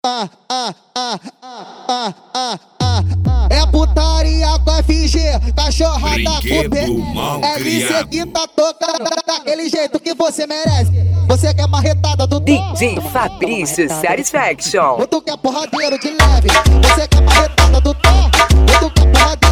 É putaria com FG, cachorrada Brinquedo com mal LC que tá tocando daquele jeito que você merece. Você quer marretada do tom? DJ Fabrício Satisfaction. Ou tu quer porradeiro de leve? Você quer marretada do tom? Ou tu quer porradeiro